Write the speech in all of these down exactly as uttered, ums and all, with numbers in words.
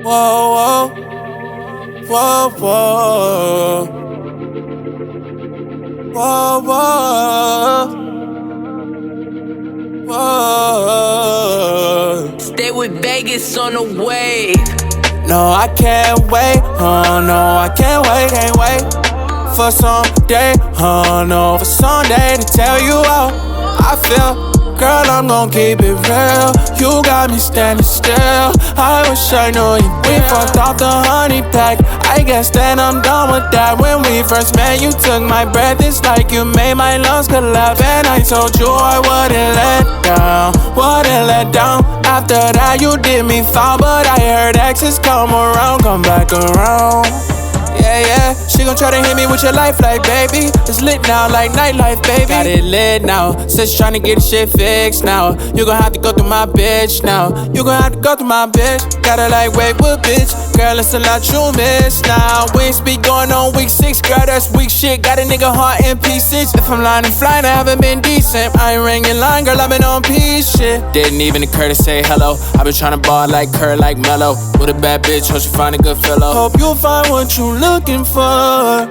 Whoa, whoa, whoa, whoa, whoa, whoa. Stay with Vegas on the wave. No, I can't wait. Oh no, I can't wait, can't wait for someday. Oh no, for someday to tell you how I feel. Girl, I'm gon' keep it real. You got me standing still. I wish I knew you. We fucked off the honey pack. I guess then I'm done with that. When we first met, you took my breath. It's like you made my lungs collapse. And I told you I wouldn't let down, wouldn't let down. After that, you did me foul, but I heard exes come around, come back around. Yeah, yeah, she gon' try to hit me with your life like, baby. It's lit now like nightlife, baby. Got it lit now, since tryna get the shit fixed now. You gon' have to go through my bitch now. You gon' have to go through my bitch. Gotta like, wait, what bitch? Girl, it's a lot you miss now. We speak going on week six, girl, that's weak shit. Got a nigga heart in pieces. If I'm lying and flying, I haven't been decent. I ain't ringing line, girl, I've been on peace shit. Didn't even occur to say hello. I've been tryna ball like Kerr, like Mello. With a bad bitch, hope you find a good fellow. Hope you find what you looking for.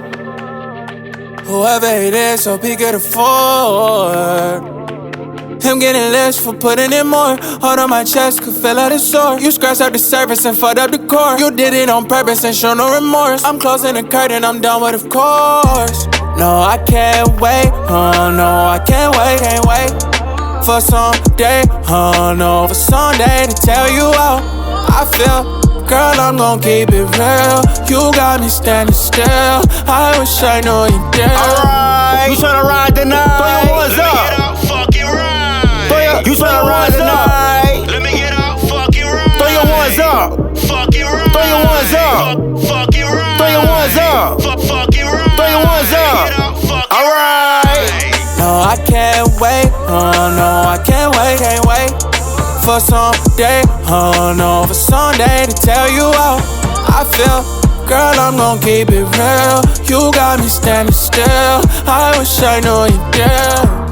Whoever it is, hope he can afford. Him getting less for putting in more. Hold on my chest, could feel like a sore. You scratched out the surface and fucked up the core. You did it on purpose and show no remorse. I'm closing the curtain, I'm done with of course. No, I can't wait. Oh no, I can't wait, can't wait for someday. Oh no, for someday to tell you how I feel. Girl, I'm gon' keep it real. You got me standing still. I wish I knew you did. Alright, you tryna ride tonight? Throw your ones Let me up. get out, fucking ride. Throw your, you tryna ride tonight? Let me get out, fucking ride. Throw your ones up. Fucking ride. Throw your ones up. Fuck, fucking ride. Throw your ones up. Fuck, fucking ride. Throw your ones up. Get out, fucking Alright. ride. No, I can't wait. Oh no, I can't wait, can't wait for someday. Oh no, for someday to tell you how I feel. Girl, I'm gon' keep it real. You got me standing still. I wish I knew you did.